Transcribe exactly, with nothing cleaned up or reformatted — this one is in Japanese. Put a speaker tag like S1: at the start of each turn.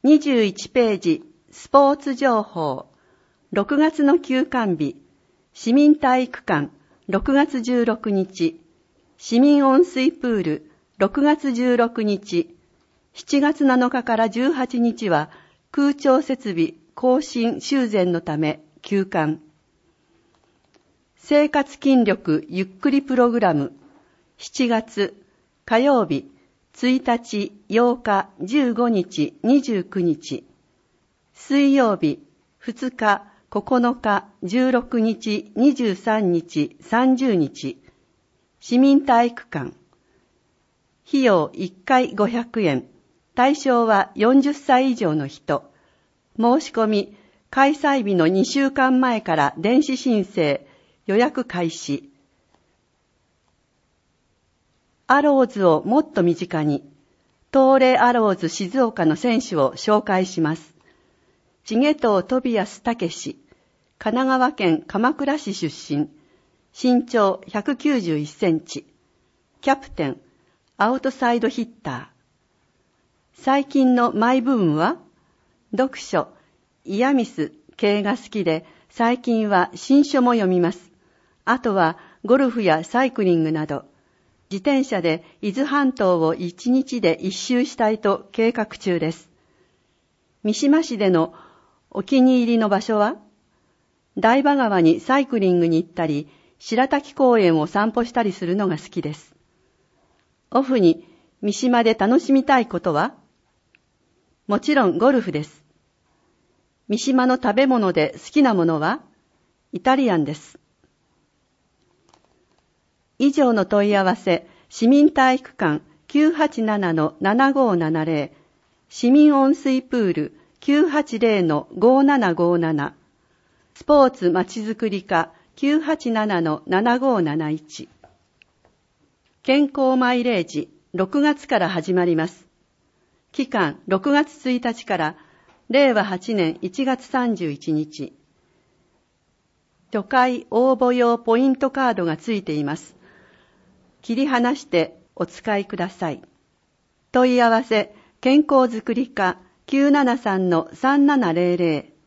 S1: にじゅういちページ、スポーツ情報。ろくがつの休館日、市民体育館、ろくがつじゅうろくにち、市民温水プール、ろくがつじゅうろくにち、しちがつなのかからじゅうはちにちは空調設備更新修繕のため休館。生活筋力ゆっくりプログラム、しちがつ火曜日、ついたち、ようか、じゅうごにち、にじゅうくにち、水曜日、ふつか、ここのか、じゅうろくにち、にじゅうさんにち、さんじゅうにち、市民体育館。費用いっかいごひゃくえん、対象はよんじゅっさい以上の人。申し込み、開催日のにしゅうかんまえから電子申請、予約開始。アローズをもっと身近に、東レアローズ静岡の選手を紹介します。重藤トビアス武史、神奈川県鎌倉市出身、身長ひゃくきゅうじゅういちセンチ、キャプテン、アウトサイドヒッター。最近のマイブームは、読書、イヤミス系が好きで、最近は新書も読みます。あとはゴルフやサイクリングなど、自転車で伊豆半島を一日で一周したいと計画中です。三島市でのお気に入りの場所は、台場川にサイクリングに行ったり、白滝公園を散歩したりするのが好きです。オフに三島で楽しみたいことは、もちろんゴルフです。三島の食べ物で好きなものは、イタリアンです。以上の問い合わせ、市民体育館 きゅうはちななのななごーななぜろ、市民温水プール きゅうはちぜろのごーななごーなな、スポーツまちづくり課 きゅうはちななのななごーなないち。健康マイレージろくがつから始まります。期間ろくがつついたちかられいわはちねんいちがつさんじゅういちにち。初回応募用ポイントカードがついています。切り離してお使いください。問い合わせ、健康づくり課 きゅうななさんのさんななぜろぜろ